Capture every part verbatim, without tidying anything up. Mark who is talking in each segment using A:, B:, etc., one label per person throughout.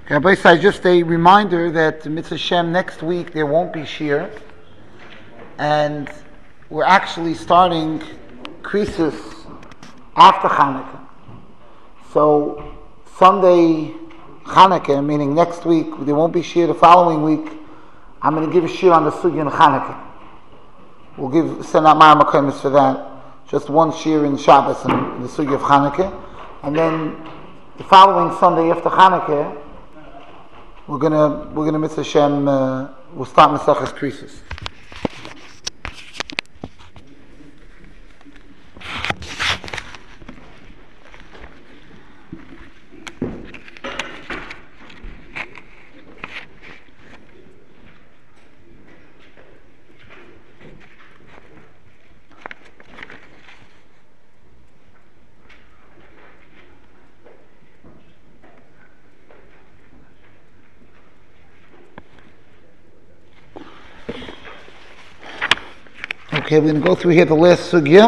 A: Rabbi Sai, just a reminder that Mitzvah Shem next week there won't be Shir, and we're actually starting Krisus after Hanukkah. So Sunday Hanukkah, meaning next week, there won't be Shir. The following week, I'm going to give a Shir on the Sugya in Hanukkah. We'll give send out Ma'ar Makomis for that. Just one Shir in Shabbos and the Sugya of Hanukkah, and then the following Sunday after Hanukkah, We're gonna we're gonna Mitzvah Hashem. Uh, we'll start Maseches Krisus. Okay, we're going to go through here the last sugya.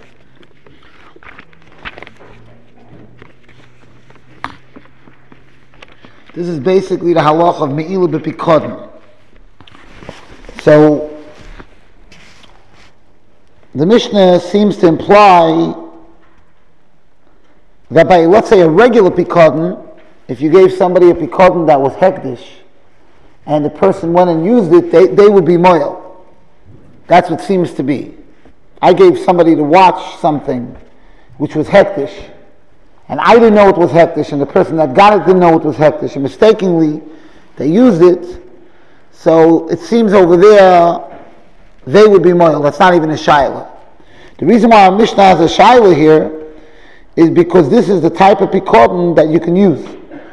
A: This is basically the halach of me'ilu b'pikodin. So, the Mishnah seems to imply that by, let's say, a regular pikodin, if you gave somebody a pikodin that was hekdesh, and the person went and used it, they, they would be moil. That's what seems to be. I gave somebody to watch something which was hektish, and I didn't know it was hektish, and the person that got it didn't know it was hektish, and mistakenly they used it. So it seems over there they would be moil. That's not even a shaila. The reason why our Mishnah has a shaila here is because this is the type of pikodin that you can use.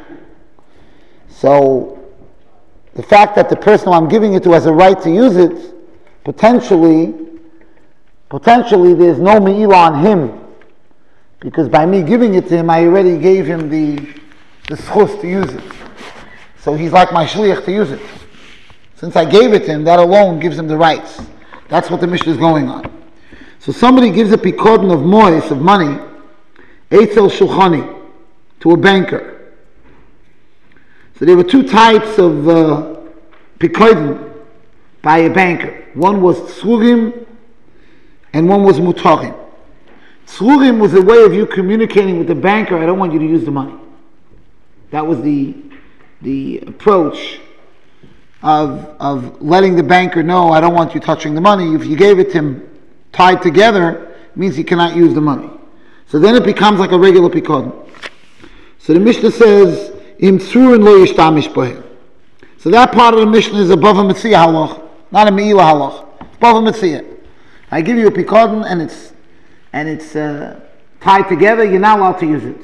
A: So the fact that the person I'm giving it to has a right to use it, Potentially, potentially there's no me'ilah on him, because by me giving it to him, I already gave him the the schus to use it. So he's like my shliach to use it. Since I gave it to him, that alone gives him the rights. That's what the Mishnah is going on. So somebody gives a pikodin of mois, of money, eitzel shulchani, to a banker. So there were two types of uh, pikodin by a banker. One was tzrurim and one was mutarim. Tzrurim was a way of you communicating with the banker, I don't want you to use the money. That was the the approach of of letting the banker know, I don't want you touching the money. If you gave it to him tied together, it means he cannot use the money. So then it becomes like a regular pikodin. So the Mishnah says, Im tzrurin lo yishtamish bohem. So that part of the Mishnah is above a Metzia halach. Not a me'ilah halach. Above a mitzvah. I give you a pikodin and it's and it's uh, tied together. You're not allowed to use it.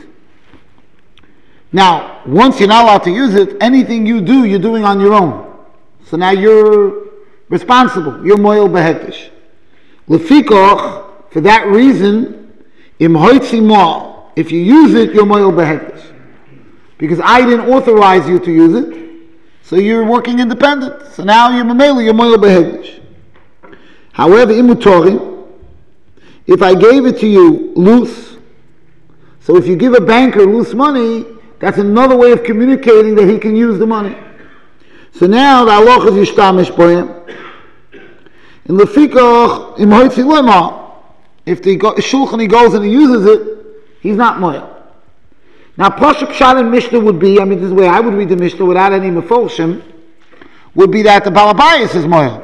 A: Now, once you're not allowed to use it, anything you do, you're doing on your own. So now you're responsible. You're moil behektish. Lefikoch, for that reason, im hoitzi moal. If you use it, you're moil behektish. Because I didn't authorize you to use it. So you're working independent. So now you're mamela, you're moil behektish. However, imutori, if I gave it to you loose, so if you give a banker loose money, that's another way of communicating that he can use the money. So now the halach is yishtamish bohem. In lefikoch im hoitzi lema, if the shulchan he goes and he uses it, he's not moil. Now, Pasuk Pshat and Mishnah would be, I mean, this is the way I would read the Mishnah without any mefolshim, would be that the Balabayas is moil.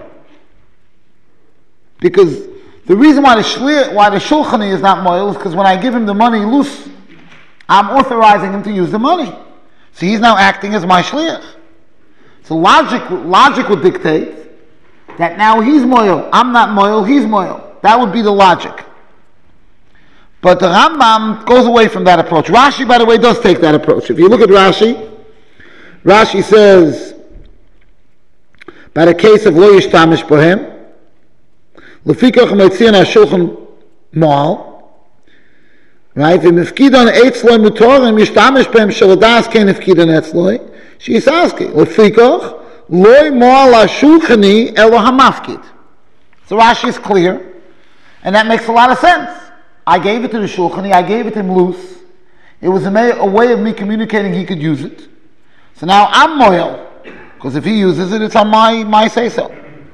A: Because the reason why the shli, why the Shulchani is not moil is because when I give him the money loose, I'm authorizing him to use the money. So he's now acting as my shliach. So logic, logic would dictate that now he's moil. I'm not moil, he's moil. That would be the logic. But the Rambam goes away from that approach. Rashi, by the way, does take that approach. If you look at Rashi, Rashi says, by the case of lo yishtamish bohem, lefikach meitzian hashulchan moal, right? V'mifkidan etzloi mutorim yishtamish bohem shaladas kein ifkidan etzloi, sheyisaski, lefikach loi moal hashulchani elo hamafkid. So Rashi is clear, and that makes a lot of sense. I gave it to the shulchani, I gave it to him loose. It was a, may, a way of me communicating he could use it. So now I'm moil. Because if he uses it, it's on my, my say-so.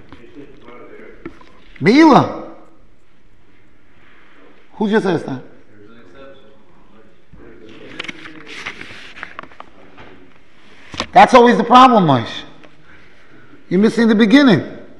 A: Meila. Who just says that? That's always the problem, Moshe. You're missing the beginning.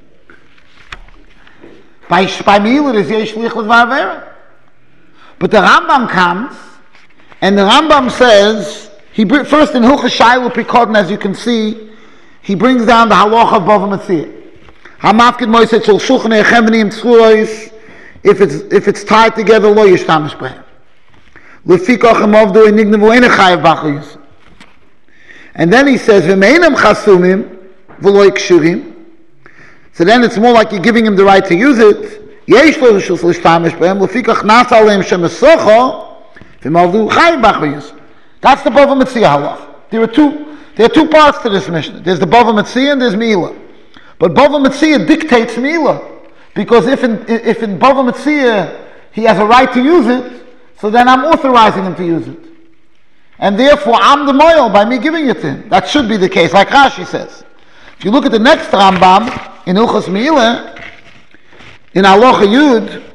A: By, by Meila, there's yesh lichus v'avera. But the Rambam comes, and the Rambam says, he first in Hilchos Shailu Pikodin, as you can see, he brings down the halacha of Bava Metzia. Hamafkid Moshe shel shulchan echem v'niyim tzruos. If it's if it's tied together, lo yishtamish b'hem. Lefikach emavdu enignavu ene chayev b'achayus. And then he says, v'meinam chasumim v'lo kshurim. So then it's more like you're giving him the right to use it. Yesh lo yishtamish b'hem. Lefikach nasa aleim shemesocha v'mavdu chayev b'achayus. That's the Bava Metzia halach. There are two. There are two parts to this Mishnah. There's the Bava Metzia and there's Meila. But Bava Metzia dictates Meila. Because if in, if in Bava Metzia he has a right to use it, so then I'm authorizing him to use it. And therefore I'm the moil by me giving it to him. That should be the case, like Rashi says. If you look at the next Rambam, in Hilchos Meila, in Halacha Yud,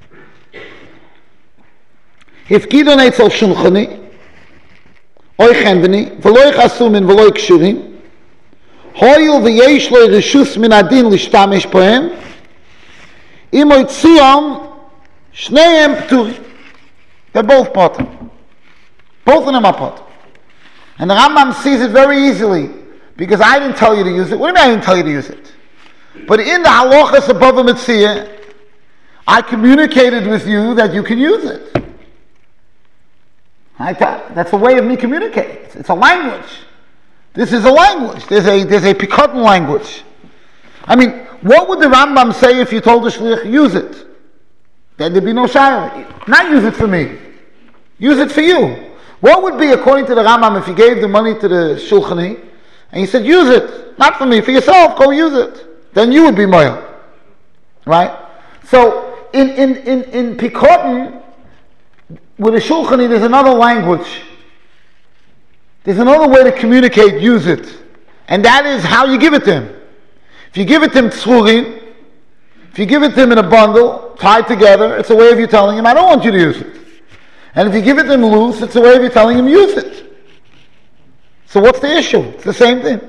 A: if Gidon Eitzel Shulchani, Oy chenveni, v'loy chasumin, v'loy kshurim, hoyil v'yesh loy reshus min adin lishtamish pohem, im oy tziyom, shneim p'turi. They're both potter. Both of them are potter. And the Rambam sees it very easily, because I didn't tell you to use it. What do you mean I didn't tell you to use it? But in the halachas of Bava Metzia, I communicated with you that you can use it. That's a way of me communicating. It's, it's a language. This is a language. There's a there's a Pikodin language. I mean, what would the Rambam say if you told the shliach, use it? Then there'd be no shayla. Not use it for me. Use it for you. What would be, according to the Rambam, if you gave the money to the shulchani and you said, use it, not for me, for yourself, go use it. Then you would be moil. Right? So, in, in, in, in Pikodin, with a shulchani, there's another language. There's another way to communicate, use it. And that is how you give it to him. If you give it to him tzrurim, if you give it to him in a bundle, tied together, it's a way of you telling him, I don't want you to use it. And if you give it to him loose, it's a way of you telling him, use it. So what's the issue? It's the same thing.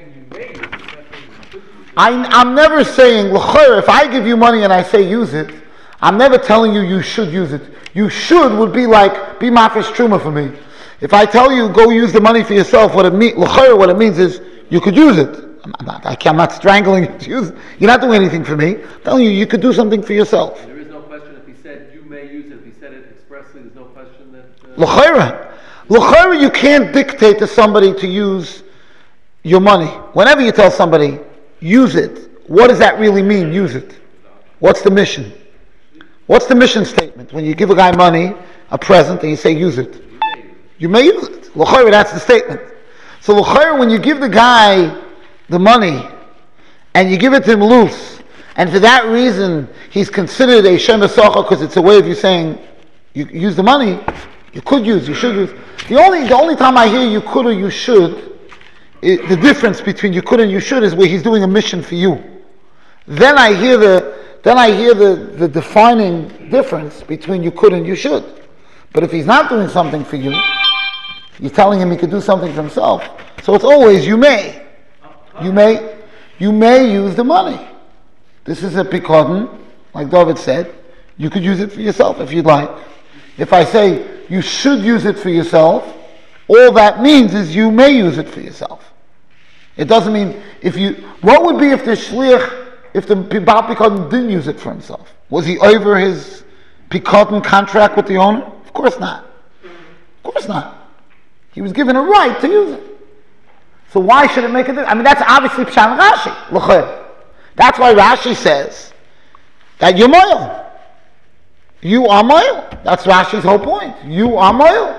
A: I, I'm never saying, if I give you money and I say use it, I'm never telling you you should use it. You should would be like, be mafresh truma for me. If I tell you, go use the money for yourself, what it, mean, what it means is, you could use it. I'm not, I I'm not strangling you to use it. You're not doing anything for me. I'm telling you, you could do something for yourself.
B: There is no question if he said, you may use it. If he said it expressly, there's no question that...
A: L'chayra. L'chayra, you can't dictate to somebody to use your money. Whenever you tell somebody, use it, what does that really mean, use it? What's the mission? What's the mission statement? When you give a guy money, a present, and you say, use it. You may use it. L'chayra, that's the statement. So l'chayra, when you give the guy the money, and you give it to him loose, and for that reason, he's considered a shem esocha, because it's a way of you saying, you use the money, you could use, you should use. The only, the only time I hear you could or you should, it, the difference between you could and you should is where he's doing a mission for you. Then I hear the Then I hear the, the defining difference between you could and you should. But if he's not doing something for you, you're telling him he could do something for himself. So it's always you may. You may you may use the money. This is a pikodin, like David said. You could use it for yourself if you'd like. If I say you should use it for yourself, all that means is you may use it for yourself. It doesn't mean if you... What would be if the shliach, if the Baal Pikodin didn't use it for himself? Was he over his Pikodin contract with the owner? Of course not. Of course not. He was given a right to use it. So why should it make a difference? I mean, that's obviously Pshan Rashi. L'chayr. That's why Rashi says that you're moil. You are moil. That's Rashi's whole point. You are moil.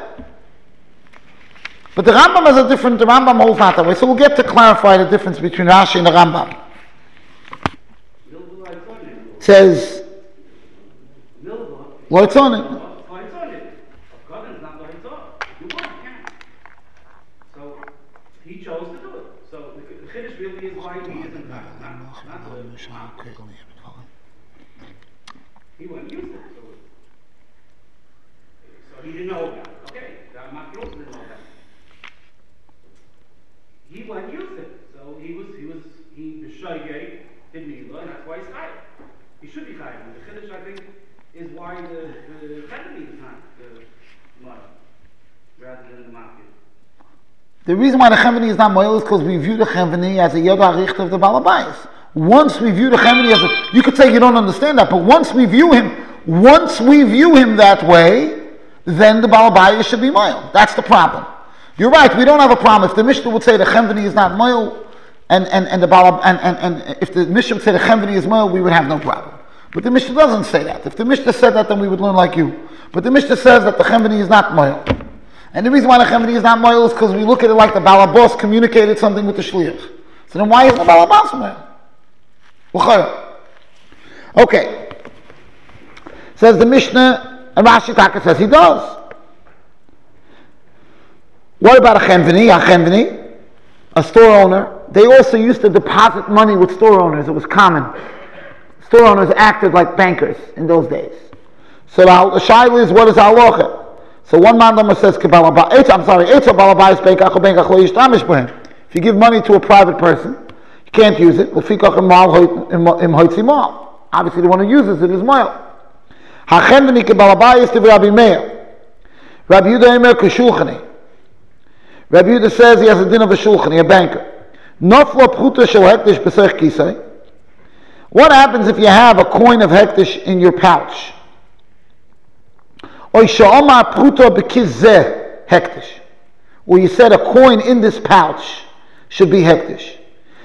A: But the Rambam is a different, the Rambam holds not that way. So we'll get to clarify the difference between Rashi and the Rambam. It says, Loitzonim.
C: So he chose do it. So the, the Chiddush really is why he isn't not, not, not the he went and used it. So, so he didn't know about it. Okay, I'm not also didn't know about it. He went and used it. So he was he was he was Shoygay, did Mila, and that's why he's Chayav. He should be Chayav. And the Chiddush, I think, is why the the Chedemi is not the Mara rather than the Mafia.
A: The reason why the Chemini is not Moel is because we view the Chemini as a Yoda Richt of the Balabayas. Once we view the Chemini as a, you could say you don't understand that, but once we view him, once we view him that way, then the Balabayas should be Moel. That's the problem. You're right, we don't have a problem. If the Mishnah would say the Chemini is not Moel, and, and, and the Balab, and, and, and if the Mishnah would say the Chemini is Moel, we would have no problem. But the Mishnah doesn't say that. If the Mishnah said that, then we would learn like you. But the Mishnah says that the Chemini is not Moel. And the reason why the Chemini is not Moel is because we look at it like the Balabos communicated something with the Shliach. So then why is the Balabos Moel? Okay. Says the Mishnah, and Rashi Taka says he does. What about a Chemini? A Chemini, a store owner, they also used to deposit money with store owners. It was common. Store owners acted like bankers in those days. So the Shaila is, what is halacha? So one man says, I'm sorry, if you give money to a private person, you can't use it. Obviously the one who uses it is Moel. Rabbi Yehuda Rabbi Yehuda says he has a din of a shulchan, a banker. What happens if you have a coin of hektish in your pouch? Or you said a coin in this pouch should be hektish.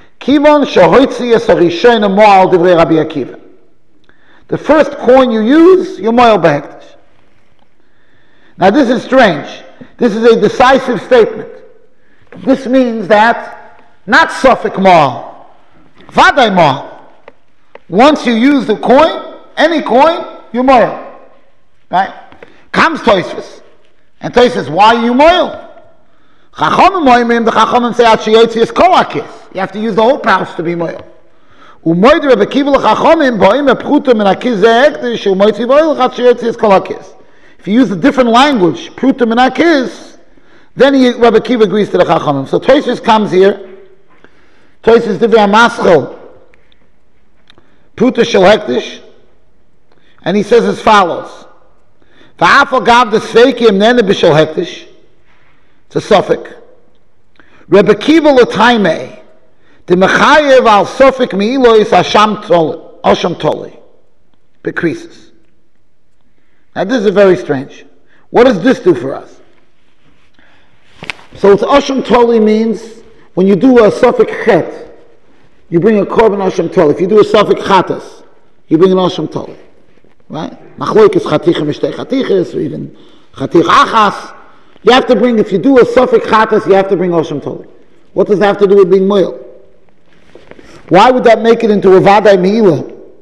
A: The first coin you use, you're moel behektish. Now this is strange. This is a decisive statement. This means that not suffik moel, vaday moel. Once you use the coin, any coin, you're moel. Right? Comes Tosfos, and Tosfos says, why are you moel? Chachamim moimim, the Chachamim say, at sheyotzi es kol hakis. You have to use the whole pouch to be moel. Umoid Rebbe Kiva l'Chachamim, bo'im epchuta min hakis ze'ektish, umoitzi bo'il at sheyotzi es kol hakis. If you use a different language, pruta min hakis, then he, Rebbe Kiva agrees to the Chachamim. So Tosfos comes here, Tosfos divrei hamaschil, pruta shel hektish, and he says as follows. Va'afal gav the sveikim nene b'shel hektish. It's a suffix. Rebbe Kiva l'taimei, the mechayev al suffix mi'ilois asham toli, bekrisis. Now this is very strange. What does this do for us? So it's asham toli means when you do a suffix chet, you bring a korban asham toli. If you do a suffix chatas, you bring an asham toli. Right? Machloik is chaticha mishtei chatichas, or even chatich achas. You have to bring, if you do a suffix chatas, you have to bring Osham Toli. What does that have to do with being moel? Why would that make it into a vaday meila?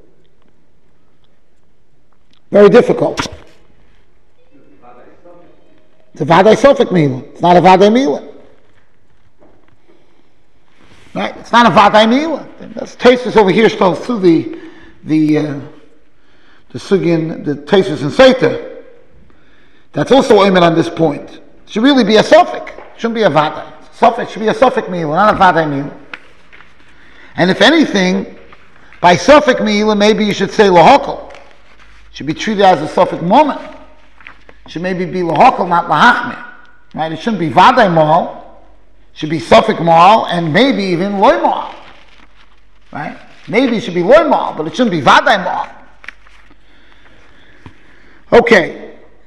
A: Very difficult. It's a vaday suffix meila. It's not a vaday meila. Right? It's not a vaday meila. That's Tosfos over here shows through the the uh, the sugin, the Tosfos and Seita. That's also aimed on this point. It should really be a suffix. It shouldn't be a vaday. Suffix should be a suffix meila, not a vaday meila. And if anything, by suffix meila, maybe you should say lahokal. It should be treated as a suffix moment. It should maybe be lahokal, not lahachmir. Right? It shouldn't be vaday moal. It should be suffix moal, and maybe even loy moal. Right? Maybe it should be loy moal, but it shouldn't be vaday moal. Okay.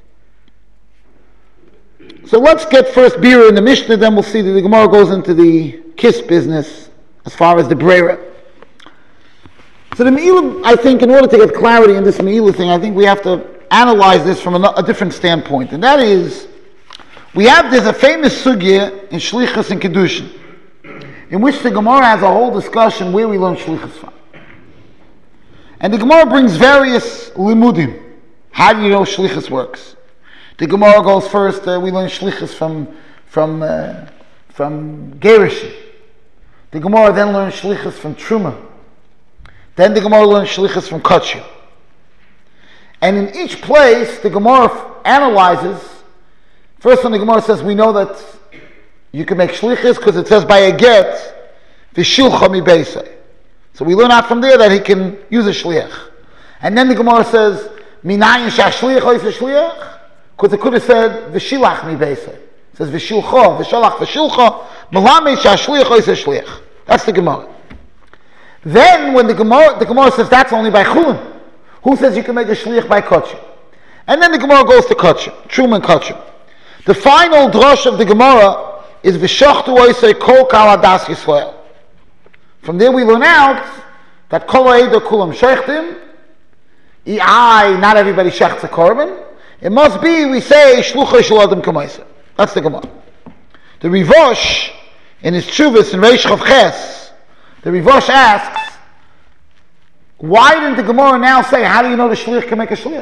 A: So let's get first beer in the Mishnah, then we'll see that the Gemara goes into the kiss business as far as the Breira. So the Me'ilah, I think, in order to get clarity in this Me'ilah thing, I think we have to analyze this from a, a different standpoint. And that is, we have, there's a famous sugya in Shlichus and Kedushin, in which the Gemara has a whole discussion where we learn Shlichus from. And the Gemara brings various limudim. How do you know Shlichus works? The Gemara goes first, uh, we learn Shlichus from from uh, from Gerish. The Gemara then learns shlichus from Truma. Then the Gemara learns shlichus from Kachya. And in each place, the Gemara analyzes. First one, the Gemara says, we know that you can make shlichus because it says by a get, v'shilcha mi beisai. So we learn out from there that he can use a shliach. And then the Gemara says, minayin shashliach ois a shliach, because it could have said v'shilach mi beisai. It says v'shilcha, v'shalach v'shilcha, melame shashliach ois a shliach. That's the Gemara. Then when the Gemara, the Gemara says that's only by chulin. Who says you can make a shliach by kachya? And then the Gemara goes to kachya, Truma and kachya. The final drush of the Gemara is v'shachtu oisei kol kal adas Yisrael. From there we learn out that kol ha'eder kulam shechtim, I, not everybody shechts a korban. It must be, we say, shluchah shel adam k'maisa. That's the Gemara. The Rivosh, in his Tshuvas in Reish Chav Ches, the Rivosh asks, why didn't the Gemara now say, how do you know the shliach can make a shliach?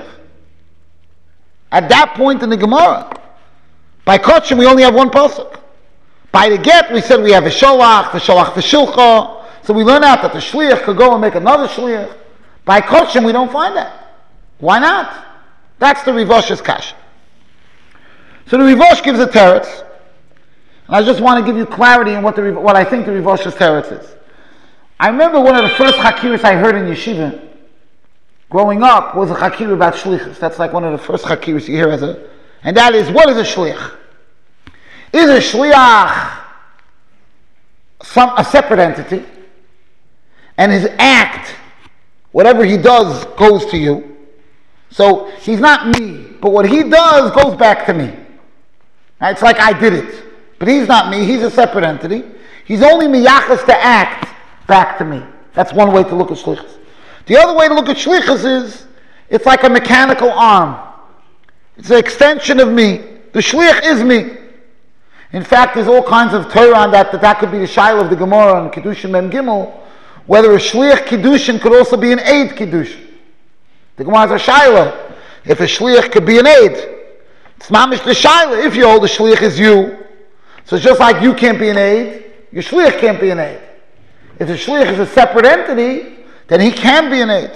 A: At that point in the Gemara, by Kotchim we only have one pasuk. By the get we said we have a sholach, the sholach, the shilcha. So we learn out that the shliach could go and make another shliach. By Kotchim we don't find that. Why not? That's the Rivosh's kasha. So the Rivosh gives a teretz. And I just want to give you clarity on what the what I think the Rivosh's teretz is. I remember one of the first chakiras I heard in yeshiva growing up was a chakir about shlichus. That's like one of the first chakiras you hear as a, and that is, what is a shliach? Is a shliach some a separate entity, and his act, whatever he does, goes to you? So he's not me, but what he does goes back to me. Now, it's like I did it, but he's not me. He's a separate entity. He's only miyachas to act back to me. That's one way to look at shlichus. The other way to look at shlichus is, it's like a mechanical arm. It's an extension of me. The shliach is me. In fact, there's all kinds of Torah on that, that that could be the shaila of the Gemara and Kiddushin Mem Gimel, whether a shliach Kiddushin could also be an aid Kiddushin. The Gemara has a shaila. If a shliach could be an aid, it's mamish the shaila. If you hold the shliach is you, so it's just like you can't be an aid, your shliach can't be an aid. If the shliach is a separate entity, then he can be an aid.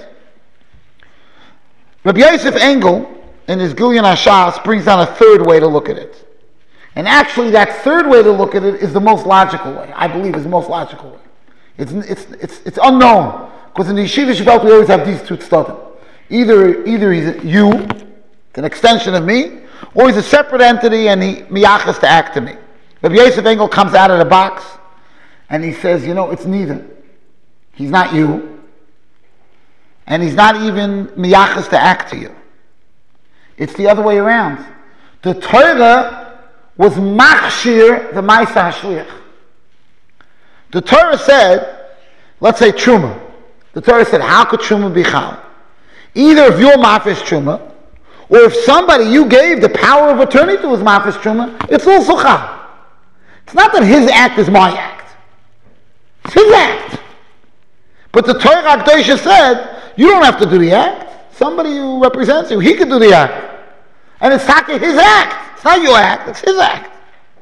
A: Rabbi Yosef Engel, in his Gilyon HaShas, brings down a third way to look at it. And actually that third way to look at it is the most logical way. I believe is the most logical way. It's it's it's, it's unknown. Because in the Yeshiva Shuvelt we always have these two tzaddim. Either, either he's you, it's an extension of me, or he's a separate entity and he miyachas to act to me. Rabbi Yosef Engel comes out of the box and he says, you know, it's neither. He's not you. And he's not even miyachas to act to you. It's the other way around. The Torah was machshir the Maisa HaShliach. The Torah said, let's say Truma. The Torah said, how could Truma be chal? Either if you're mafis Truma, or if somebody you gave the power of attorney to was mafis Truma, it's also chal. It's not that his act is my act. It's his act. But the Torah HaKadosh said, you don't have to do the act. Somebody who represents you, he can do the act. And it's not his act. It's not your act, it's his act.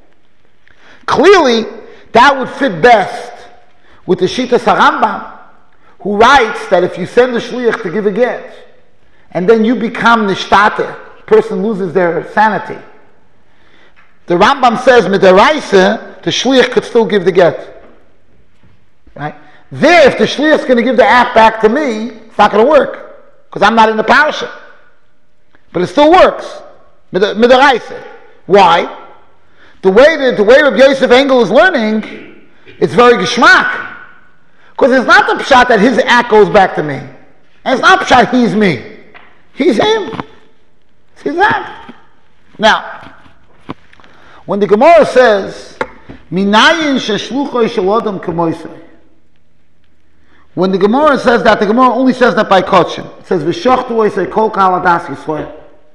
A: Clearly, that would fit best with the Shitas HaRambam, who writes that if you send a shliach to give a get, and then you become nishtate, the person loses their sanity. The Rambam says, midaraisa, the shliach could still give the get. Right? There, if the shliach is going to give the act back to me, it's not going to work, because I'm not in the parasha. But it still works. Midaraisa. Why? The way that the way Rabbi Yosef Engel is learning, it's very geschmack. Because it's not the pshat that his act goes back to me. And it's not pshat he's me. He's him. It's his act. Now, when the Gemara says, Minayin sheshluchoi shel adam k'moisei, when the Gemara says that, the Gemara only says that by kotshim. It says, V'shachtu oisei kol kal adas Yisrael.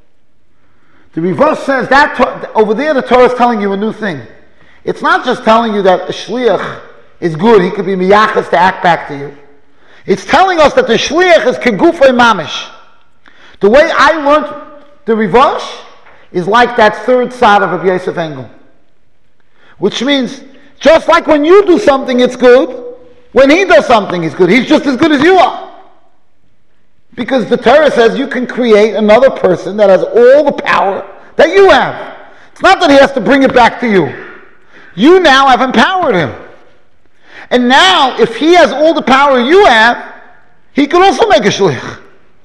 A: The reverse says that over there the Torah is telling you a new thing. It's not just telling you that a shliach is good, he could be miyachas to act back to you. It's telling us that the shliach is kegufay mamish. The way I learned the reverse is like that third side of Rabbi Yosef Engel. Which means, Just like when you do something, it's good. When he does something, he's good. He's just as good as you are. Because the Torah says you can create another person that has all the power that you have. It's not that he has to bring it back to you. You now have empowered him. And now, if he has all the power you have, he can also make a shlich.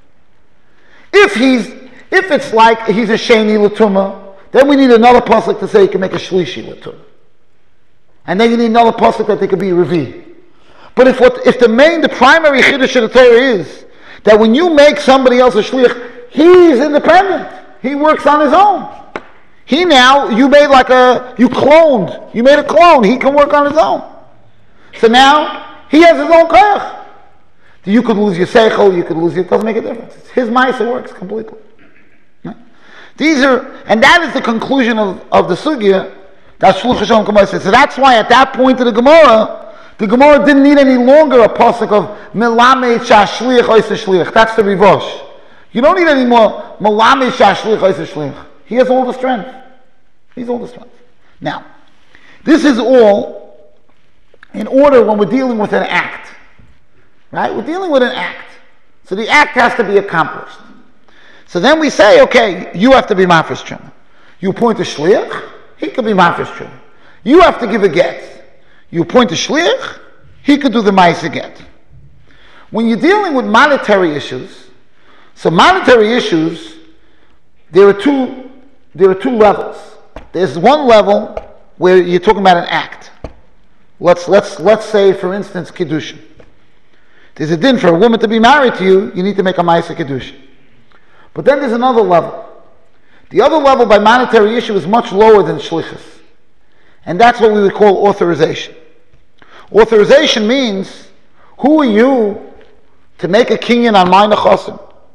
A: If he's, if it's like he's a sheni l'tumah, then we need another pasuk to say he can make a shlishi l'tumah. And then you need another pasuk that they could be revi. But if what, if the main, the primary chiddush of the Torah is that when you make somebody else a shlich, he's independent. He works on his own. He now, you made like a, you cloned. You made a clone. He can work on his own. So now, he has his own koyach. You could lose your seichel, you could lose it, it doesn't make a difference. It's his ma'aseh works completely. Right? These are, and that is the conclusion of, of the sugya that Shluch Hashem Gemara says. So that's why at that point of the Gemara, the Gemara didn't need any longer a pasuk of melamed shashliach oiseh shliach. That's the rivosh. You don't need any more melamed shashliach oiseh shliach. He has all the strength. He's all the strength. Now, this is all in order when we're dealing with an act. Right? We're dealing with an act. So the act has to be accomplished. So then we say, okay, you have to be mafresh truma. You appoint a shliach, he could be mafresh truma. You have to give a get. You appoint a shliach, he could do the ma'aseh get. When you're dealing with monetary issues, so monetary issues, there are two, there are two levels. There's one level where you're talking about an act. Let's, let's, let's say, for instance, kiddushin. There's a din for a woman to be married to you, you need to make a ma'aseh kiddushin. But then there's another level. The other level by monetary issue is much lower than shlichus. And that's what we would call authorization. Authorization means, who are you to make a kinyan on my nechasim?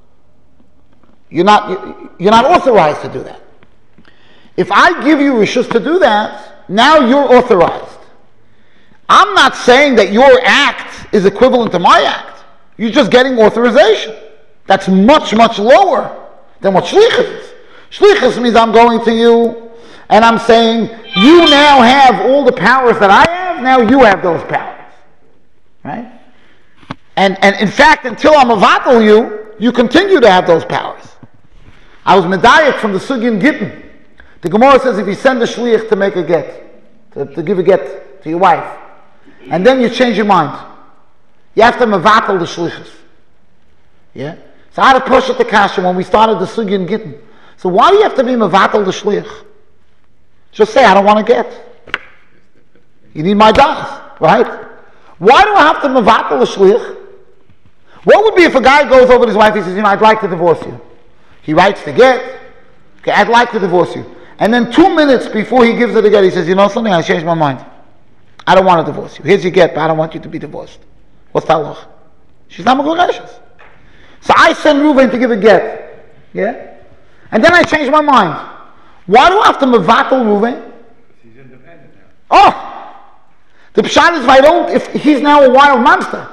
A: You're not, you're not authorized to do that. If I give you rishus to do that, now you're authorized. I'm not saying that your act is equivalent to my act. You're just getting authorization. That's much, much lower than what shlichus is. Shlichus means I'm going to you and I'm saying, you now have all the powers that I have, now you have those powers. Right? And, and in fact, until I'm avatal you, you continue to have those powers. I was medayik from the Sugyan Gittin. The Gemara says if you send a shliach to make a get, to, to give a get to your wife, and then you change your mind, you have to mevatel the shlichus. Yeah? So I had to push it to kasha when we started the Sugyan Gittin. So why do you have to be mevatel the shliach? Just say, I don't want to get. You need my das, right? Why do I have to mevatel the shliach? What would be if a guy goes over to his wife, he says, you know, I'd like to divorce you. He writes the get, okay, I'd like to divorce you. And then two minutes before he gives her the get, he says, you know something, I changed my mind. I don't want to divorce you. Here's your get, but I don't want you to be divorced. What's that law? She's not Megorashes. So I send Reuven to give a get. Yeah? And then I change my mind. Why do I have to mevatel Reuven?
B: He's independent now.
A: Oh! The pshat is if I don't, if he's now a wild monster.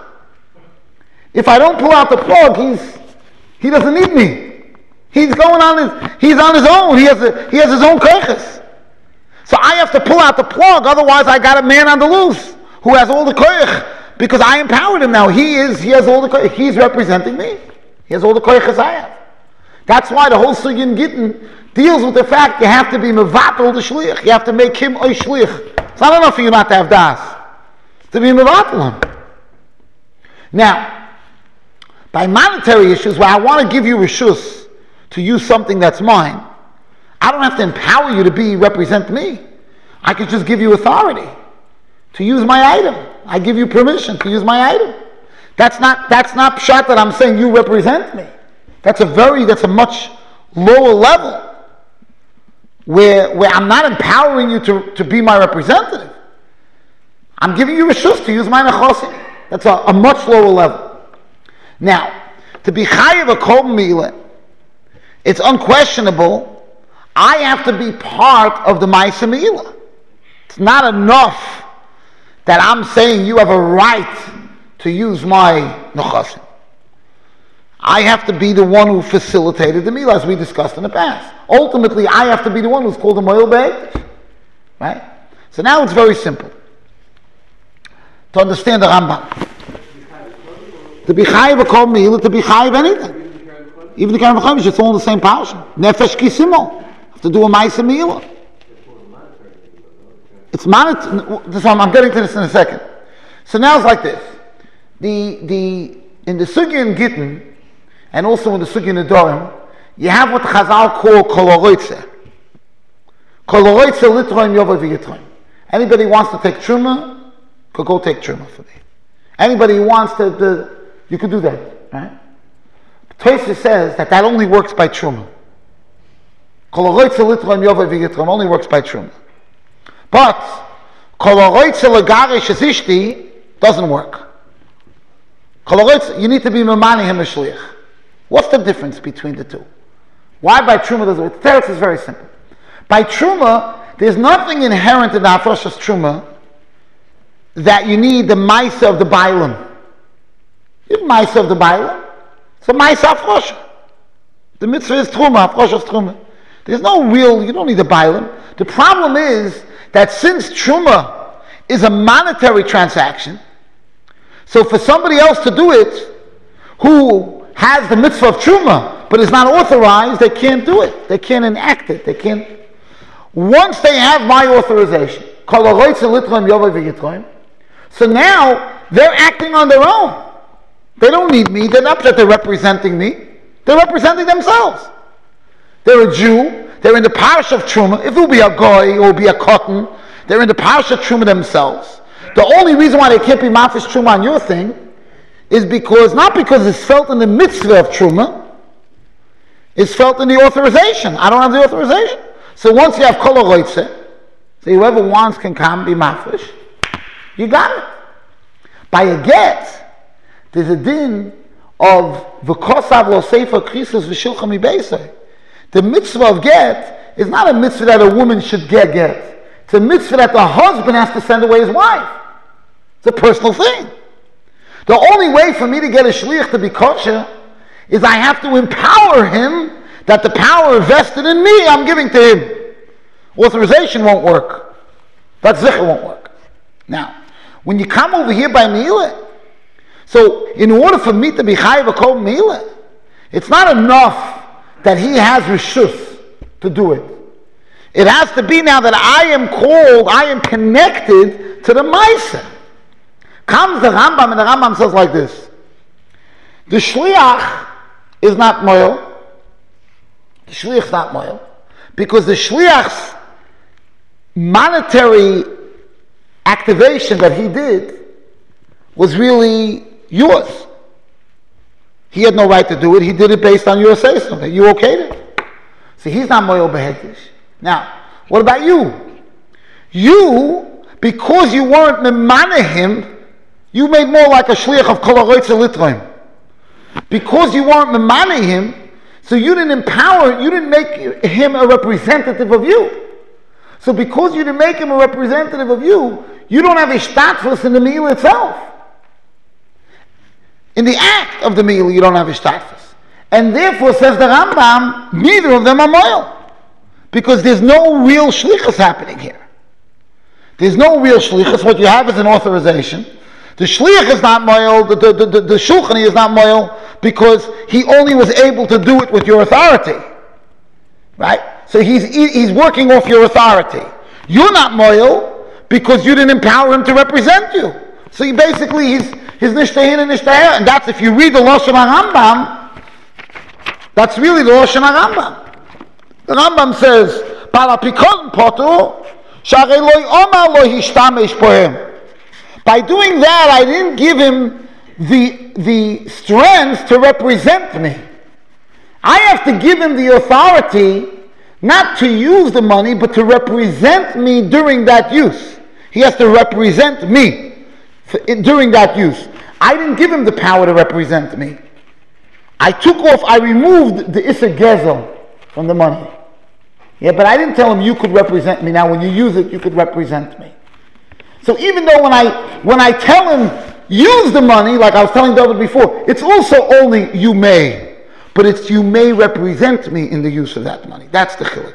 A: If I don't pull out the plug, he's, he doesn't need me. He's going on his, he's on his own. He has a, he has his own koiches. So I have to pull out the plug, otherwise I got a man on the loose who has all the koich, because I empowered him now. He is, he has all the koich. He's representing me. He has all the koiches I have. That's why the whole Sugyan Gittin deals with the fact you have to be mevatel the shliach. You have to make him a shliach. It's not enough for you not to have das. To be mevatel him. Now, by monetary issues, where I want to give you rishus to use something that's mine, I don't have to empower you to be represent me. I could just give you authority to use my item. I give you permission to use my item. That's not that's not pshat that I'm saying you represent me. That's a very that's a much lower level where where I'm not empowering you to, to be my representative. I'm giving you a shus to use my nechosim. That's a, a much lower level. Now, to be chayiv a kol milah, it's unquestionable. I have to be part of the ma'aseh milah. It's not enough that I'm saying you have a right to use my nechasim. I have to be the one who facilitated the milah, as we discussed in the past. Ultimately, I have to be the one who's called the moil be'ekdesh. Right? So now it's very simple. to understand the Rambam. To be chayiv a kol meila, to be chayiv anything. Even the Karen V'chomish, it's all in the same portion. Nefesh kisimo. Have to do a ma'aseh meila. It's monetary. I'm getting to this in a second. So now it's like this. The, the, in the Sugya in Gittin, and also in the Sugya in Nedarim, you have what Chazal call kol horoitze. Kol horoitze litroim yovay v'yitroim. Anybody who wants to take truma, could go take truma for me. Anybody who wants to, to you could do that, right? Tosfos says that that only works by truma. Kol horoitze litroim yovay v'yitroim only works by truma. But kol horoitze legarish es ishti doesn't work. Kol horoitze, you need to be memani him a shliach. What's the difference between the two? Why by truma does it work? The teretz is very simple. By truma, there's nothing inherent in the hafrashas truma that you need the ma'aseh of the bailam. You need ma'aseh of the bailam. It's a ma'aseh hafrasha. The mitzvah is truma, hafrashas truma. There's no real, you don't need the bailam. The problem is that since truma is a monetary transaction, so for somebody else to do it, who has the mitzvah of truma, but is not authorized, they can't do it. They can't enact it. They can't. Once they have my authorization, so now they're acting on their own. They don't need me. They're not that they're representing me. They're representing themselves. They're a Jew. They're in the parish of truma. If it will be a goy, it will be a cotton. They're in the parish of truma themselves. The only reason why they can't be mafish truma on your thing is because, not because it's felt in the mitzvah of truma, it's felt in the authorization. I don't have the authorization. So once you have kol horoitze, so whoever wants can come, be mafish, you got it. By a get, there's a din of v'kosav lo sefer krisus v'shilcha mi beisai. The mitzvah of get is not a mitzvah that a woman should get get. It's a mitzvah that the husband has to send away his wife. It's a personal thing. The only way for me to get a shliach to be kosher is I have to empower him that the power vested in me I'm giving to him. Authorization won't work. That zikr won't work. Now, when you come over here by Meilah, so in order for me to be chayiv a kol Meilah, it's not enough that he has rishus to do it. It has to be now that I am called, I am connected to the ma'aseh. Comes the Rambam, and the Rambam says like this: the shliach is not moel. The shliach is not moel because the shliach's monetary activation that he did was really yours. He had no right to do it. He did it based on your say-so. That you okayed it. So he's not moel behektish. Now, what about you? You, because you weren't memane him, you made more like a shliach of kol horoitze litroim. Because you weren't memane him, so you didn't empower, you didn't make him a representative of you. So because you didn't make him a representative of you, you don't have a shtatfus in the meal itself. In the act of the meal, you don't have a shtatfus. And therefore, says the Rambam, neither of them are moel. Because there's no real shlichus happening here. There's no real shlichus. What you have is an authorization. The shliach is not moel, the, the, the, the shulchani is not moel, because he only was able to do it with your authority. Right? So he's he's working off your authority. You're not moel, because you didn't empower him to represent you. So he basically, he's his nishtahin and nishtahin, and that's, if you read the Lashon HaRambam, that's really the Lashon HaRambam. The Rambam says, "Bal apikon potu, sharei lo omar lo hishtamesh pohem." By doing that, I didn't give him the, the strength to represent me. I have to give him the authority not to use the money, but to represent me during that use. He has to represent me for, during that use. I didn't give him the power to represent me. I took off, I removed the Issa Gezel from the money. Yeah, but I didn't tell him you could represent me. Now when you use it, you could represent me. So even though when I when I tell him use the money, like I was telling David before, it's also only you may, but it's you may represent me in the use of that money. That's the chiluk.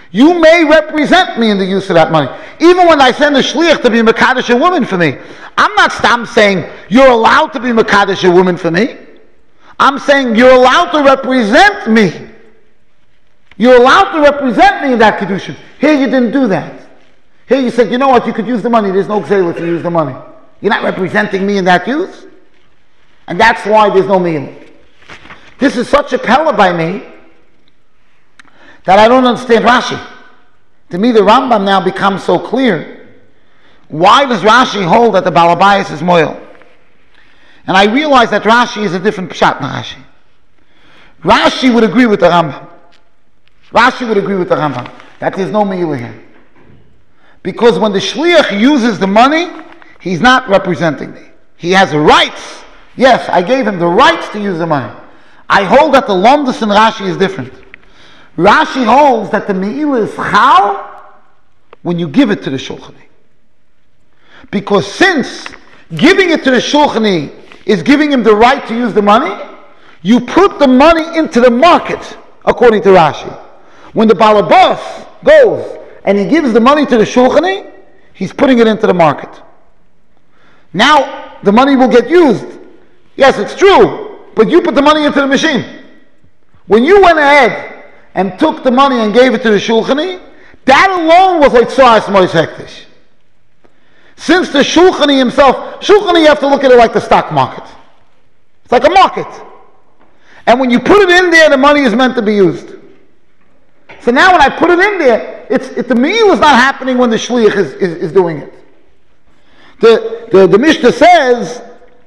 A: You may represent me in the use of that money. Even when I send a shliach to be Mekadesh a woman for me, I'm not I'm saying you're allowed to be Mekadesh a woman for me. I'm saying you're allowed to represent me. You're allowed to represent me in that Kedushin. Here you didn't do that. Here you said, you know what, you could use the money. There's no gzeila if you use the money. You're not representing me in that use. And that's why there's no meal. This is such a pella by me that I don't understand Rashi. To me, the Rambam now becomes so clear. Why does Rashi hold that the Balabayas is moil? And I realize that Rashi is a different pshat than Rashi. Rashi would agree with the Rambam. Rashi would agree with the Rambam that there's no meal here. Because when the shliach uses the money, he's not representing me. He has rights. Yes, I gave him the rights to use the money. I hold that the Lomdus in Rashi is different. Rashi holds that the meila is chal when you give it to the shulchani. Because since giving it to the shulchani is giving him the right to use the money, you put the money into the market, according to Rashi. When the balabas goes and he gives the money to the shulchani, he's putting it into the market. Now the money will get used. Yes, it's true, but you put the money into the machine. When you went ahead and took the money and gave it to the shulchani, that alone was like Tzaras Mois Hektish. Since the shulchani himself, shulchani you have to look at it like the stock market. It's like a market. And when you put it in there, the money is meant to be used. So now when I put it in there, it's, it, the meal is not happening when the shliach is, is, is doing it. The, the, the Mishnah says,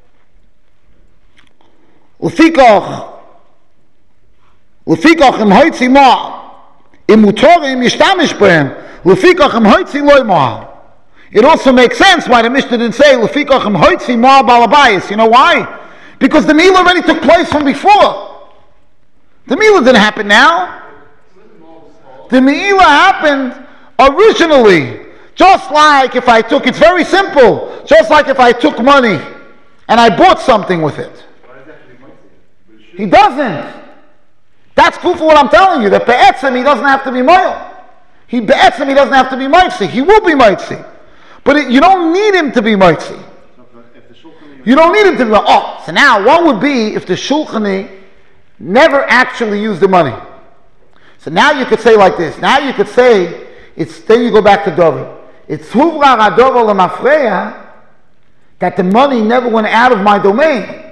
A: Lefikach, Lefikach im hoitzi ma, im mutorim yishtamish behem, Lefikach im hoitzi loy ma. It also makes sense why the Mishnah didn't say, Lefikach im hoitzi ma balabayis. You know why? Because the meal already took place from before. The meal didn't happen now. The meila happened originally. Just like if I took, it's very simple, just like if I took money and I bought something with it. He doesn't. That's cool for what I'm telling you, that be'etzem he doesn't have to be moil. He be'etzem he doesn't have to be mitzi. He will be mitzi. But it, you don't need him to be mitzi. You don't need him to be, oh, so now what would be if the shulchani never actually used the money? So now you could say like this. Now you could say, it's then you go back to David. It's huvra radover lemafreya, that the money never went out of my domain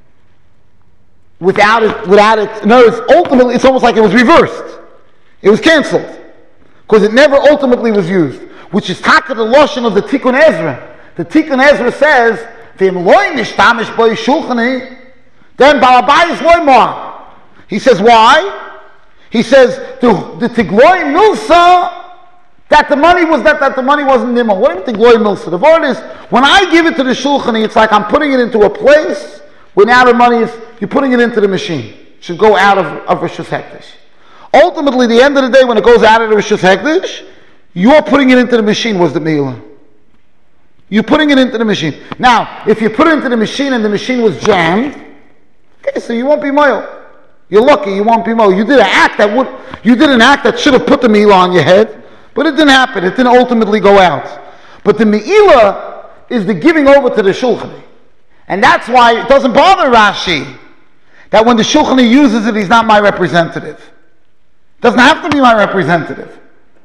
A: without it. Without it, in other words, ultimately, it's almost like it was reversed. It was canceled because it never ultimately was used, which is taka the lashon of the Tikkun Ezra. The Tikkun Ezra says, "V'im loy nishtamish boi shulchani," then balabayis loy mar. He says, why? He says the the tigloy milsa, that the money was that, that the money wasn't nimah. What is tigloy milsa? The word is when I give it to the shulchani, it's like I'm putting it into a place where now the money is you're putting it into the machine. It should go out of of Rishus Hektish. Ultimately, the end of the day, when it goes out of the Rishus Hektish, you're putting it into the machine. Was the milah? You're putting it into the machine. Now, if you put it into the machine and the machine was jammed, okay, so you won't be moil. You're lucky you won't be moil. You did an act that would, you did an act that should have put the milah on your head, but it didn't happen. It didn't ultimately go out. But the milah is the giving over to the shulchani, and that's why it doesn't bother Rashi that when the shulchani uses it, he's not my representative. Doesn't have to be my representative.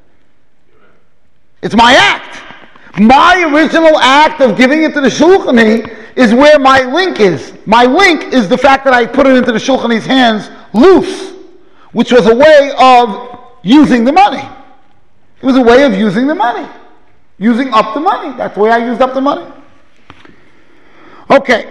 A: It's my act. My original act of giving it to the shulchani is where my link is. My link is the fact that I put it into the shulchani's hands loose, which was a way of using the money. It was a way of using the money. Using up the money. That's the way I used up the money. Okay.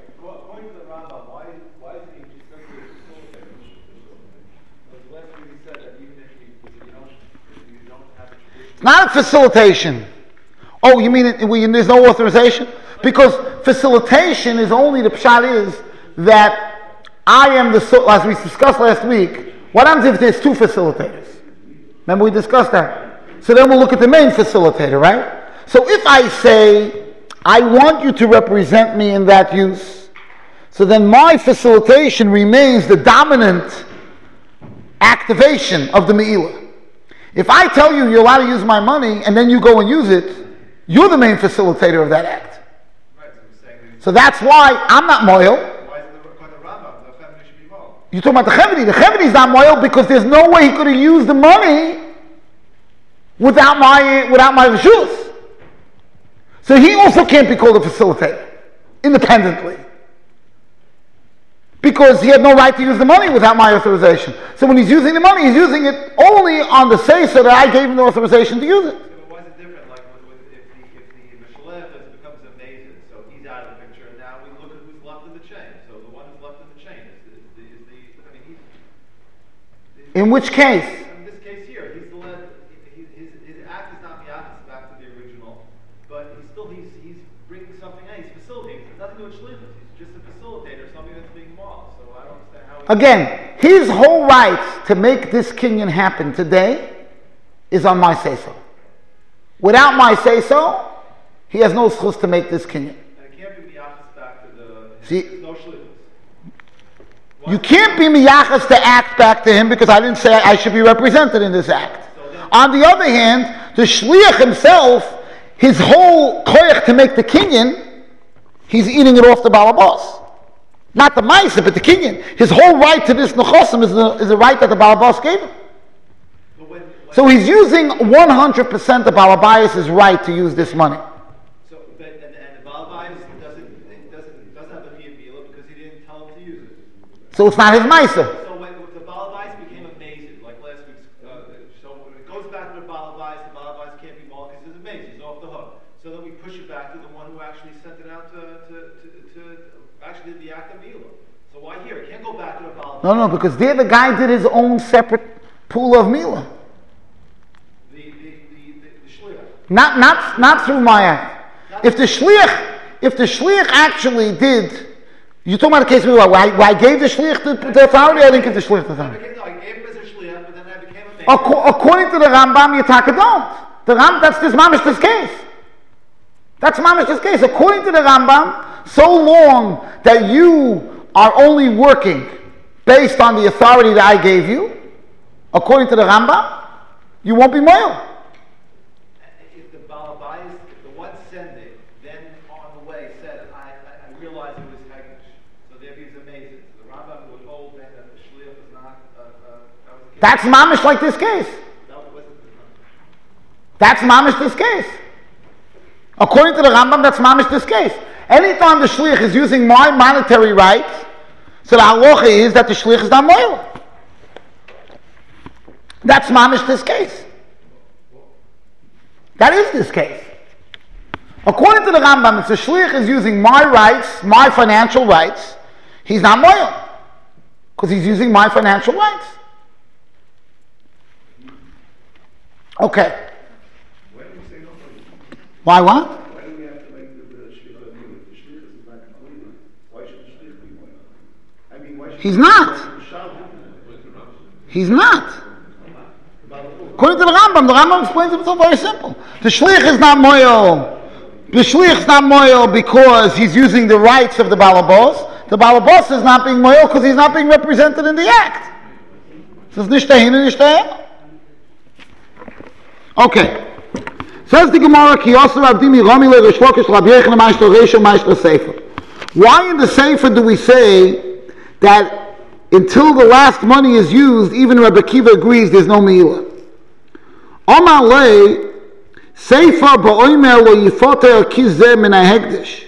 A: It's not a facilitation. Oh, you mean it, we, there's no authorization? Because facilitation is only, the pshat is that I am the, as we discussed last week, what happens if there's two facilitators? Remember we discussed that? So then we'll look at the main facilitator, right? So if I say, I want you to represent me in that use, so then my facilitation remains the dominant activation of the me'ilah. If I tell you you're allowed to use my money and then you go and use it, you're the main facilitator of that act.
D: Right, so, saying
A: so that's why I'm not moil.
D: Why is it the, the Rambam? The Chevni should be moil.
A: You're talking about the Chevni. The Chevni is not moil because there's no way he could have used the money without my without my reshus. So he also can't be called a facilitator independently. Because he had no right to use the money without my authorization. So when he's using the money, he's using it only on the say so that I gave him the authorization to use it.
D: So but why is it different? Like with, with, if the if the Mishalech becomes a mason, so he's out of the picture, and now we look at who's left in the chain. So the one who's left in the chain is, is, the, is the I mean he's, he's
A: In which case?
D: In this case here, he's the led, his, his, his act is not miyachas back to the original, but he's still he's he's bringing something in. He's facilitating. It's nothing to do with shlichus. He's just a facilitator, something that's being modeled. So I don't understand how.
A: Again, his whole right to make this kinyan happen today is on my say-so. Without my say-so, he has no schus to make this kinyan.
D: And it can't be miyachas back to the.
A: See,
D: there's no shlichus.
A: you can't be miyachas to act back to him because I didn't say I should be represented in this act.
D: So then,
A: On the other hand, the shliach himself, his whole koyach to make the kinyan, he's eating it off the balabas. Not the ma'aser, but the kinyan. His whole right to this nechosim is the, is the right that the balabas gave him.
D: but when, when,
A: So he's using one hundred percent of Balabayas' right to use this money.
D: so but, and, and the Balabais doesn't it doesn't doesn't have the miyavila because he didn't tell him to use it.
A: So it's not his ma'aser.
D: So when the Balabais became amazing, like last week's, uh, so when it goes back to the Balabais, the Balabais can't be mal because he's amazing, he's off the hook. So then we push it back to the one who actually sent it out to, to, to, to actually did the act of Mila. So why here? It can't go back to the Balabais.
A: No, no, because there the guy did his own separate pool of Mila.
D: The, the, the, the, the shliach.
A: Not, not, not through my act. If the shliach, if the shliach actually did, you're talking about the case where I, where I gave the shliach the, the authority, I didn't give the shliach the
D: I
A: authority.
D: became, no, I gave him as a shliach, but then I became a man.
A: Ac- According to the Rambam, Yitaka don't. The Ram, that's this mamish this case. That's mamish this case. According to the Rambam, so long that you are only working based on the authority that I gave you, according to the Rambam, you won't be moil.
D: If the Balabais, if the one sent it, then on the way said, I, I, I realized it was Hegdish. So there he's amazing. So the Rambam would hold then that the shliach was not, uh, uh, that was the case.
A: That's mamish like this case.
D: That wasn't the
A: That's mamish this case. According to the Rambam, that's mamish this case. Anytime the shliach is using my monetary rights, so the halacha is that the shliach is not moil. That's mamish this case. That is this case. According to the Rambam, if the shliach is using my rights, my financial rights, he's not moil. Because he's using my financial rights. Okay.
E: Why do you say no?
A: Why what?
E: Why do we have to make the, the shlichus new? The shlichus is not complete. Why should the shlichus be more? I mean, why should
A: He's not. He's not. According to the Rambam, the Rambam explains himself very simple. The shliach is not moyel. The shliach is not moyel because he's using the rights of the balabos. The balabos is not being moyel because he's not being represented in the act. So it's nicht dahin and nicht dahin. Okay. Says the Gemara, Ki Yosef Abdimi Rami Le Rish Lakish Rabbi Yechon Ma'ashter Reisha Ma'ashter Sefer. Why in the Sefer do we say that until the last money is used, even Rabbi Akiva agrees there's no meila? Omar Le Sefer Ba'omer Lo Yifoter Kizeh Min HaHekdesh.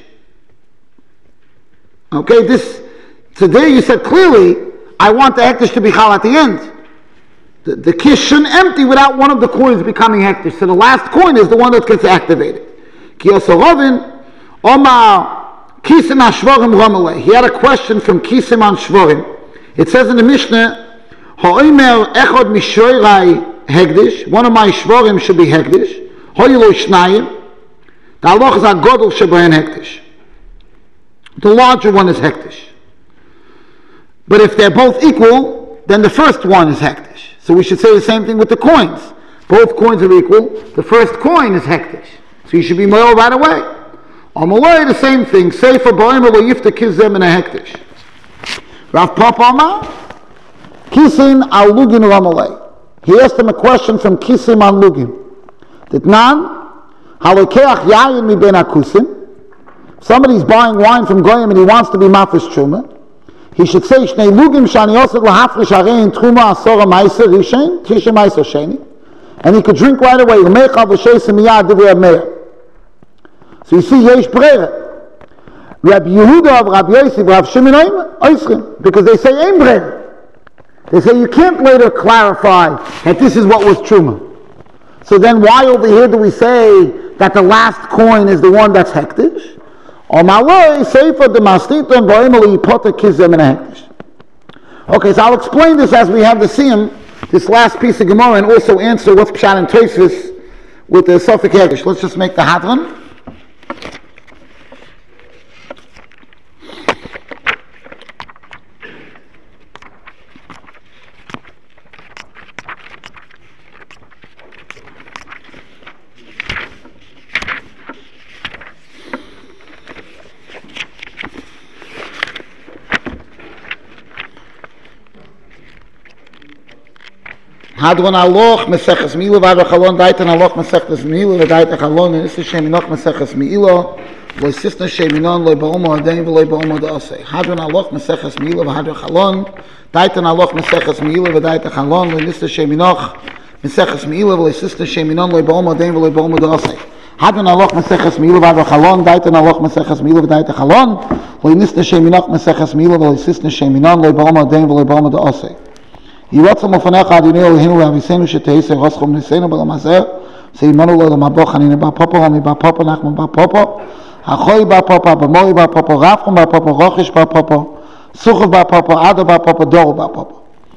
A: Okay, this today you said clearly, I want the hekdesh to be chal at the end. The, the kish shouldn't empty without one of the coins becoming hekdesh. So the last coin is the one that gets activated. Ki Yosorovin Omar Kisim HaShvorim Romele. He had a question from Kisim on Shvorim. It says in the Mishnah, Ha'omer echod mishoirai hekdesh. One of my shvorim should be hekdesh. Hoyelo shnayim. The halach is agodol shebahen hekdesh. The larger one is hekdesh. But if they're both equal, then the first one is hekdesh. So we should say the same thing with the coins. Both coins are equal. The first coin is hekdesh. So you should be moel right away. Amalei, the same thing. Sefer ba'omer lo yifta kizem in a hekdesh. Rav Papa Amar, Kisin al Lugin Ramalei. He asked him a question from Kisim on Lugim. Ditnan, halokeach yayin mi ben akusim. If somebody's buying wine from Goyim and he wants to be mafresh truma, he should say, Shnei lugim shani osed lahafresh arein truma asora meiser rishen, tisha meiser sheni. And he could drink right away. Umecha v'sheis miyad divrei meir. So you see, yesh brera. Rabbi Yehuda of Rabbi Yosef, Rabbi Shimon Oischim, because they say ein brera. They say you can't later clarify that this is what was truma. So then why over here do we say that the last coin is the one that's hektish? Or maloi seifa de mastiton boimeli poter kizem and hektish. Okay, so I'll explain this as we have the siyum, this last piece of Gemara, and also answer what's pshat and Tosfos with the Sofik Hektish. Let's just make the hadron. Hadron aloch meseches miilo v'adro chalon daitan aloch meseches miilo v'daita chalon and isra sheminoch meseches miilo lo sisna sheminon lo ba'omo adein v'lo ba'omo da'aseh. Hadron aloch meseches miilo v'adro chalon daitan aloch meseches miilo v'daita chalon lo isra sheminoch meseches miilo v'lo sisna sheminon lo ba'omo adein v'lo ba'omo da'aseh. Hadron aloch meseches miilo v'adro chalon daitan aloch meseches miilo v'daita chalon lo isra sheminoch meseches miilo v'lo sisna sheminon lo ba'omo adein v'lo ba'omo da'aseh. ירצה מפניך אדוני אלוהינו ואביסנו שתעשה רסכם ניסינו בלמזר סיימנו לו למבוא חנינה בפופו רמי בפופו נחמן בפופו החוי בפופו במורי בפופו רבכם בפופו רוכש בפופו סוחב בפופו עדו בפופו דורו בפופו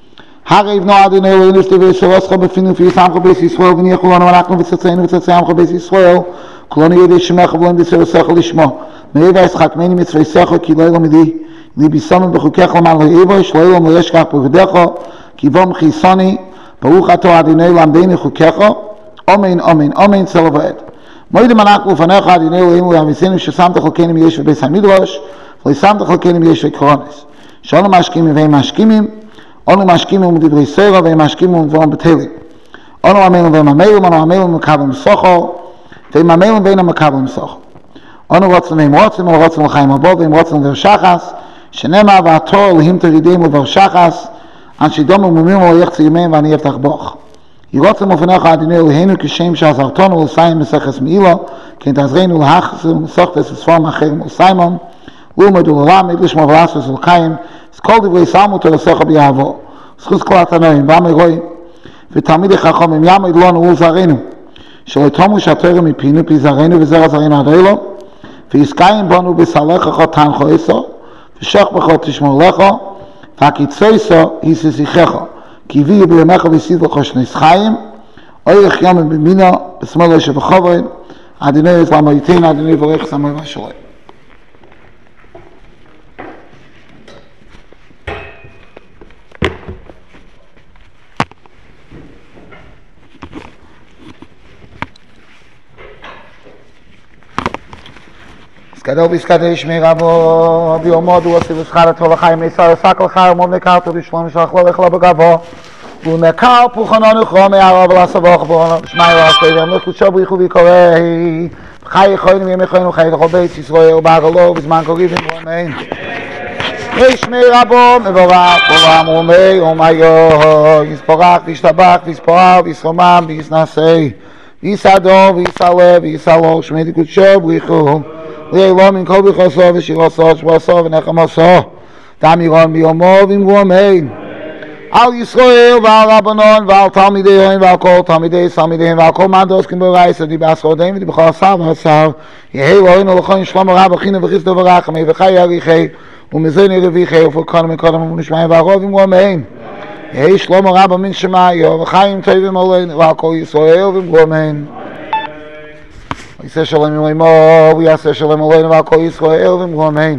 A: הרי יבנו אדוני אלוהינו שתעשה רסכם בפינו ויסעמך בית ישראל וניחו לנו אנחנו וצאצאינו וצאצאימך בית ישראל כולנו ידי שמך ולא נדסר עשיך לשמו מאיבה ישחק מני מצווי שכל כי לא ילמדי ליבי סומן בחוקך למען לא יבוש לא ילם לא ישכח בגדך Kivom chisoni, baruch ato adinei lamdeini chukecha, omen, omen, omen, tzela v'ed. Moide manach ufanecha adinei eloheinu yavisenu shesamtach l'kenim yesh v'beis hamidrash, v'lisamtach l'kenim yesh v'koronis. Shonu mashkimim v'ei mashkimim, onu mashkimim v'divrei seira v'ei mashkimim v'om b'telim. Onu amelum v'ei mamelum, onu amelum v'kabim socho, v'ei mamelum v'eina v'kabim socho. Onu rotzim v'eim rotzim, onu rotzim l'chaim abov, v'eim rotzim v'ershachas, shenema v'ator l'him terideimu v'ershachas, אנשי דומו מומים או יחצי ימיהם ואני אבטח בוך. ירוצה מופניך אדוני אלוהינו כשם שעזרתנו לסיים מסכס מאילו, כן תעזרנו להחסר מסוכתס וספורם אחר מוסיימון, ולמדו ללמד לשמור ולעשות ולקיים, אז כל דברי סלמות ולסוך ביעבור. זכוס כל התנועים והמרואים, ותלמידי חכמים יעמד לנו ולזרנו, שלא תומו שהתורה מפינו פי זרנו וזרע זרנו עד אלו, ויסקיים בנו בסלחך תנחו עשו, ושוך בך תשמור לך, והקיצויסו היססיכך, כי הביאו בימיך וסיד לך שניס חיים, אורך יום במינו, בשמאלו שבחוברן, אדוני יזלם ויתן, אדוני יברך סמוי ושלוי. סקדו ויסקדו שמי רבו, ביומוד הוא עושה ושחרתו לחיים, ניסה לסק לך, ומוד נקרתו בשלום שלח לו לכלו בגבו, והוא נקר פוחנו נכרו מהרוב ולסבוך בו, שמי ועשי ואמלך קודשו בריחו ויקורי, חי יכולים ימי חיינו חי לכל בית ישראל ובעגלו בזמן קוריבים ואמן. שמי רבו מבורך ובם רומי ומיו, יספורח וישתבח ויספורח וישרומם ויסנסי, ויסעדו ויסעלה ויסעלו, שמי קודשו בריחו, לילה מן כל בכוסו ושירוסו שבוסו ונחמוסו תמירון ביומו ואמרו אמן. על ישראל ועל רבנון ועל תלמידיהם ועל כל תלמידי תלמידיהם ועל כל מאן דעוסקים ברייס ודיבסחודיהם ודיבכל השר והשר יהי אלוהינו לכהן שלום רב אחינו וחסדו ורחמי וחי יריחי ומזוני רוויחי ופולקנו מקודם ונשמעים והרוב אמרו אמן. יהי שלום רב מן שמעיו וחיים טובים עלינו ועל כל ישראל ואמרו אמן. ויעשה שלום עלינו ויעשה שלום עלינו ועל כל ישראל ואמרו אמן.